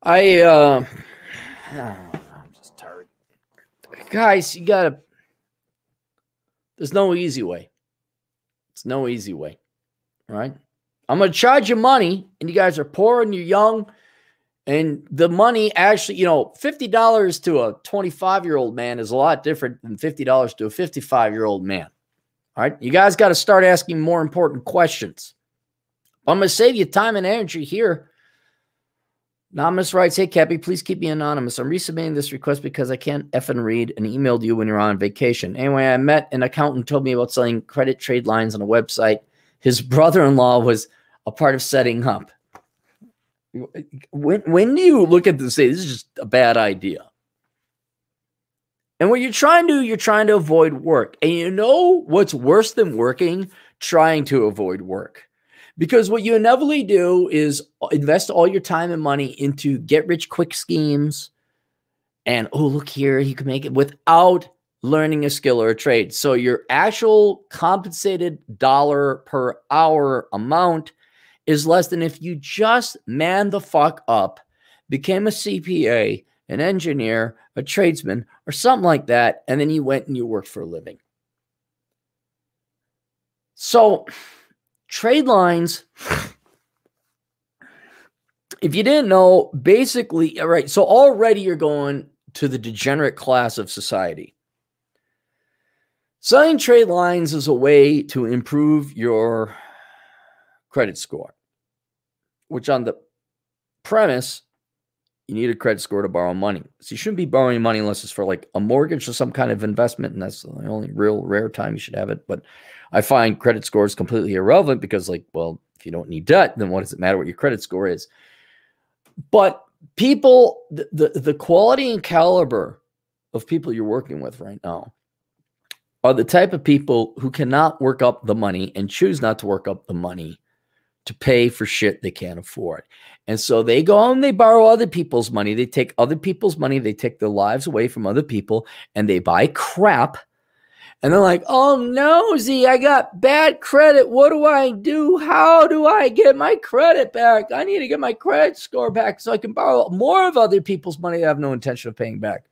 I'm just tired. Guys, you gotta, there's no easy way. It's no easy way. All right. I'm going to charge you money, and you guys are poor and you're young. And the money actually, $50 to a 25-year-old man is a lot different than $50 to a 55-year-old man. All right. You guys got to start asking more important questions. I'm going to save you time and energy here. Anonymous writes, hey, Cappy, please keep me anonymous. I'm resubmitting this request because I can't effing read and emailed you when you're on vacation. Anyway, I met an accountant who told me about selling credit trade lines on a website his brother-in-law was a part of setting up. When do you look at this and say, this is just a bad idea? And what you're trying to do, you're trying to avoid work. And you know what's worse than working? Trying to avoid work. Because what you inevitably do is invest all your time and money into get-rich-quick schemes. And, oh, look here, you can make it without learning a skill or a trade. So your actual compensated dollar per hour amount is less than if you just man the fuck up, became a CPA, an engineer, a tradesman, or something like that, and then you went and you worked for a living. So trade lines, if you didn't know, basically, all right, so already you're going to the degenerate class of society. Selling trade lines is a way to improve your credit score, which on the premise, you need a credit score to borrow money. So you shouldn't be borrowing money unless it's for like a mortgage or some kind of investment, and that's the only real rare time you should have it. But I find credit scores completely irrelevant because, like, well, if you don't need debt, then what does it matter what your credit score is? But people, the quality and caliber of people you're working with right now are the type of people who cannot work up the money and choose not to work up the money to pay for shit they can't afford. And so they go and they borrow other people's money. They take other people's money. They take their lives away from other people and they buy crap. And they're like, oh no, Z, I got bad credit. What do I do? How do I get my credit back? I need to get my credit score back so I can borrow more of other people's money I have no intention of paying back.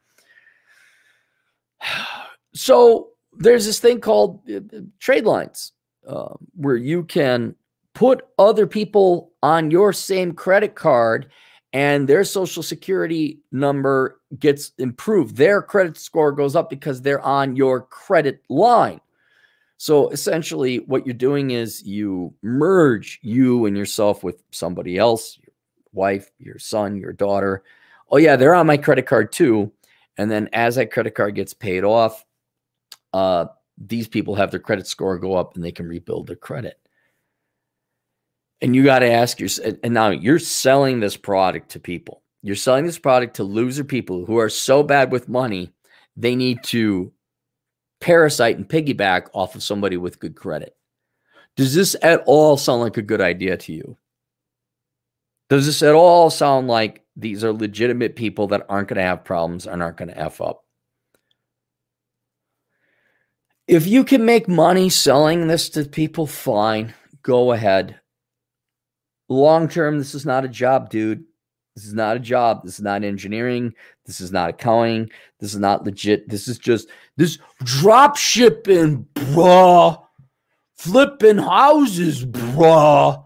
So there's this thing called trade lines where you can put other people on your same credit card and their social security number gets improved. Their credit score goes up because they're on your credit line. So essentially what you're doing is you merge you and yourself with somebody else, your wife, your son, your daughter. Oh yeah, they're on my credit card too. And then as that credit card gets paid off, these people have their credit score go up and they can rebuild their credit. And you got to ask yourself, and now you're selling this product to people. You're selling this product to loser people who are so bad with money, they need to parasite and piggyback off of somebody with good credit. Does this at all sound like a good idea to you? Does this at all sound like these are legitimate people that aren't going to have problems and aren't going to F up? If you can make money selling this to people, fine, go ahead. Long term, this is not a job, dude. This is not a job. This is not engineering. This is not accounting. This is not legit. This is just this drop shipping, bruh. Flipping houses, bruh.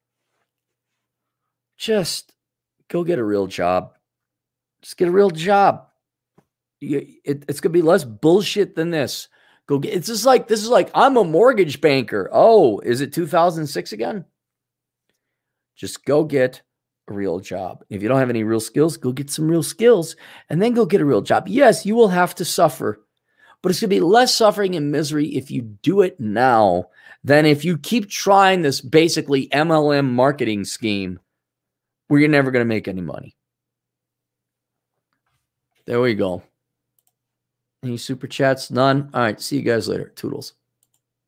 Just go get a real job. Just get a real job. It's going to be less bullshit than this. Go get. It's just like, this is like, I'm a mortgage banker. Oh, is it 2006 again? Just go get a real job. If you don't have any real skills, go get some real skills and then go get a real job. Yes, you will have to suffer, but it's going to be less suffering and misery if you do it now than if you keep trying this basically MLM marketing scheme where you're never going to make any money. There we go. Any super chats? None? All right. See you guys later. Toodles.